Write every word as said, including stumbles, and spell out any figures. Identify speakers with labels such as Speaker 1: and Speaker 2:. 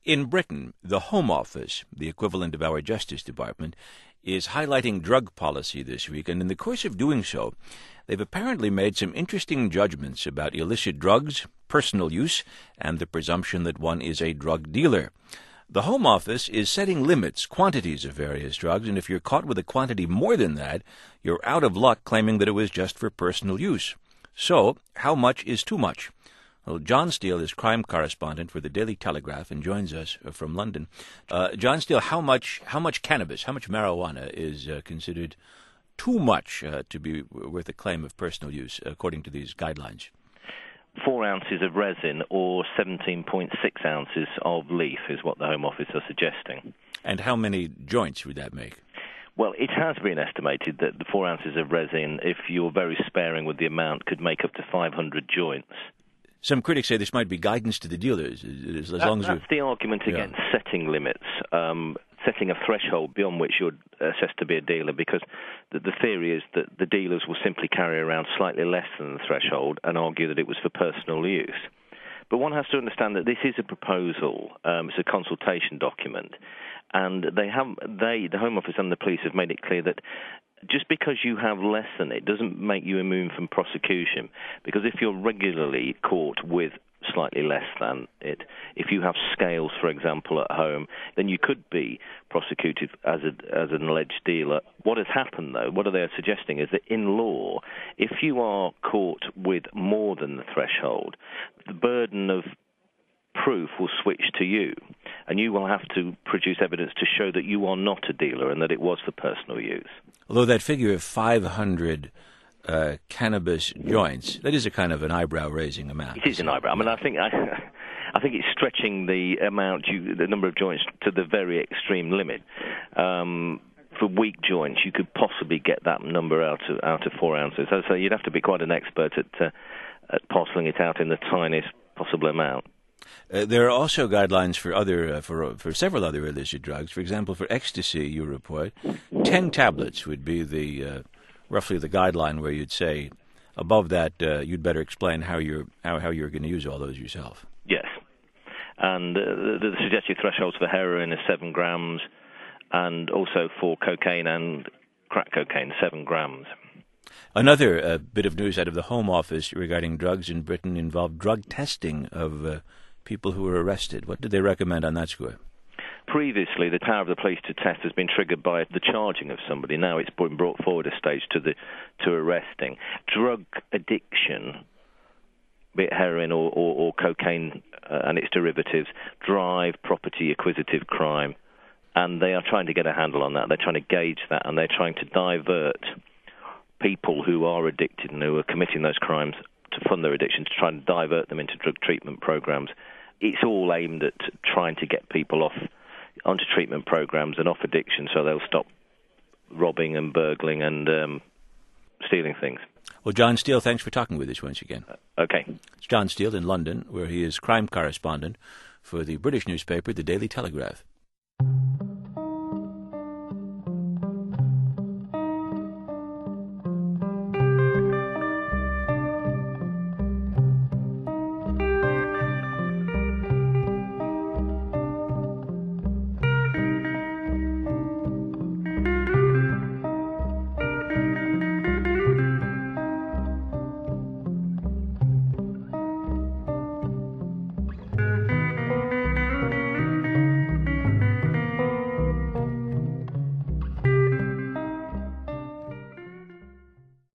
Speaker 1: In Britain, the Home Office, the equivalent of our Justice Department, is highlighting drug policy this week, and in the course of doing so, they've apparently made some interesting judgments about illicit drugs, personal use, and the presumption that one is a drug dealer. The Home Office is setting limits, quantities of various drugs, and if you're caught with a quantity more than that, you're out of luck claiming that it was just for personal use. So, how much is too much? Well, John Steele is crime correspondent for the Daily Telegraph and joins us from London. Uh, John Steele, how much how much cannabis, how much marijuana is uh, considered too much uh, to be worth a claim of personal use, according to these guidelines?
Speaker 2: Four ounces of resin or seventeen point six ounces of leaf is what the Home Office are suggesting.
Speaker 1: And how many joints would that make?
Speaker 2: Well, it has been estimated that the four ounces of resin, if you're very sparing with the amount, could make up to five hundred joints.
Speaker 1: Some critics say this might be guidance to the dealers, as
Speaker 2: that,
Speaker 1: long as
Speaker 2: that's the argument
Speaker 1: yeah.
Speaker 2: against setting limits, um, setting a threshold beyond which you're assessed to be a dealer, because the, the theory is that the dealers will simply carry around slightly less than the threshold and argue that it was for personal use. But one has to understand that this is a proposal, um, it's a consultation document, and they have, they, the Home Office and the police have made it clear that just because you have less than it doesn't make you immune from prosecution, because if you're regularly caught with slightly less than it, if you have scales, for example, at home, then you could be prosecuted as a, as an alleged dealer. What has happened, though, what they are suggesting is that in law, if you are caught with more than the threshold, the burden of proof will switch to you, and you will have to produce evidence to show that you are not a dealer and that it was for personal use.
Speaker 1: Although that figure of five hundred uh, cannabis joints, that is a kind of an eyebrow-raising amount.
Speaker 2: It is an eyebrow. I mean, I think I, I think it's stretching the amount, you, the number of joints, to the very extreme limit. Um, for weak joints, you could possibly get that number out of out of four ounces. So, so you'd have to be quite an expert at, uh, at parceling it out in the tiniest possible amount.
Speaker 1: Uh, there are also guidelines for other uh, for for several other illicit drugs. For example, for ecstasy, you report ten tablets would be the uh, roughly the guideline where you'd say above that uh, you'd better explain how you're how, how you're going to use all those yourself.
Speaker 2: Yes, and uh, the, the suggested thresholds for heroin are seven grams, and also for cocaine and crack cocaine, seven grams.
Speaker 1: Another uh, bit of news out of the Home Office regarding drugs in Britain involved drug testing of uh, people who were arrested. What did they recommend on that score?
Speaker 2: Previously, the power of the police to test has been triggered by the charging of somebody. Now it's been brought forward a stage to the to arresting. Drug addiction, be it heroin or, or, or cocaine uh, and its derivatives, drive property acquisitive crime, and they are trying to get a handle on that. They're trying to gauge that, and they're trying to divert people who are addicted and who are committing those crimes to fund their addiction, to try and divert them into drug treatment programs. It's all aimed at trying to get people off onto treatment programs and off addiction, so they'll stop robbing and burgling and um, stealing things.
Speaker 1: Well, John Steele, thanks for talking with us once again.
Speaker 2: Uh, okay.
Speaker 1: It's John Steele in London, where he is crime correspondent for the British newspaper, the Daily Telegraph.